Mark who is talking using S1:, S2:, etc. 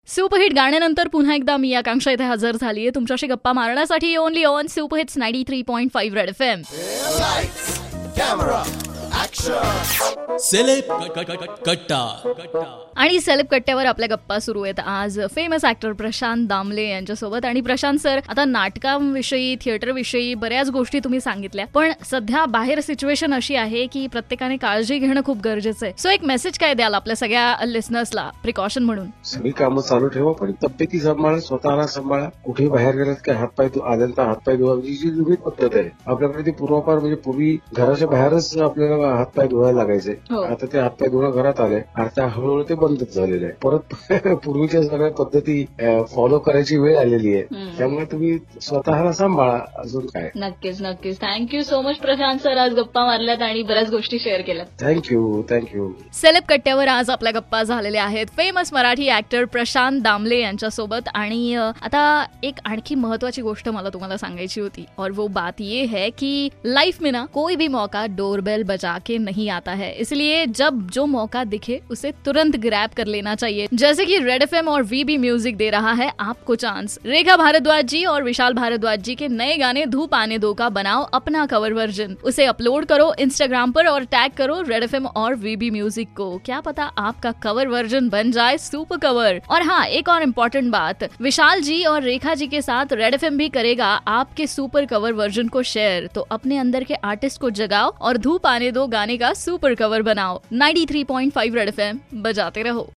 S1: Superhit गाण्यानंतर पुन्हा एकदा मी आकांक्षा इथे हजर झालीये तुमच्याशी गप्पा मारण्यासाठी only on superhits 93.5 red FM.
S2: Celeb Katta.
S1: आणि सेलेब कट्ट्यावर आपल्या गप्पा सुरू आहेत आज फेमस ऍक्टर प्रशांत दामले यांच्यासोबत. आणि प्रशांत सर, आता नाटकांविषयी, थिएटरविषयी बऱ्याच गोष्टी तुम्ही सांगितल्या, पण सध्या बाहेर सिच्युएशन अशी आहे की प्रत्येकाने काळजी घेणं खूप गरजेचं आहे. सो एक मेसेज काय द्याल आपल्या सगळ्या लिसनर्सला प्रिकॉशन म्हणून?
S3: सगळी कामं चालू ठेवा, पण तब्येती सांभाळा, स्वतःला सांभाळा. कुठे बाहेर गेलात काय हातपाय आल्यांता हातपाय धुवा, जी जुनी पद्धत आहे आपल्याकडे ती पूर्वापार. म्हणजे पूर्वी घराच्या बाहेरच आपल्याला हातपाय धुवायला लागायचे. आता ते हातपाय धुणं घरात आले, आता हळूहळू ते बंदच झालेलं आहे. परत पूर्वीच्या सगळ्या पद्धती फॉलो करायची वेळ आलेली आहे. त्यामुळे तुम्ही स्वतःला सांभाळा, अजून काय.
S1: नक्कीच नक्कीच. Thank you so much Prashant sir, आज गप्पा मारल्यात आणि बऱ्याच गोष्टी शेअर केल्यात.
S3: थँक्यू.
S1: सेलेब कट्ट्यावर आज आपल्या गप्पा झालेल्या आहेत फेमस मराठी ऍक्टर प्रशांत दामले यांच्यासोबत. आणि आता एक आणखी महत्वाची गोष्ट मला तुम्हाला सांगायची होती, और वो बात ये है कि लाइफ में ना कोई भी मौका डोरबेल बजा के नहीं आता है, इसलिए जब जो मौका दिखे उसे तुरंत ग्रैब कर लेना चाहिए. जैसे कि रेड एफएम और वीबी म्यूजिक दे रहा है आपको चांस. रेखा भारद्वाज जी और विशाल भारद्वाज जी के नए गाने धूप आने दो का बनाओ अपना कवर वर्जन. उसे अपलोड करो इंस्टाग्राम पर और टैग करो रेड एफएम और वीबी म्यूजिक को. क्या पता आपका कवर वर्जन बन जाए सुपर कवर. और हाँ, एक और इम्पोर्टेंट बात, विशाल जी और रेखा जी के साथ रेड एफएम भी करेगा आपके सुपर कवर वर्जन को शेयर. तो अपने अंदर के आर्टिस्ट को जगाओ और धूप आने दो गाने का सुपर कवर बनाओ. 93.5 रेड एफएम बजाते रहो.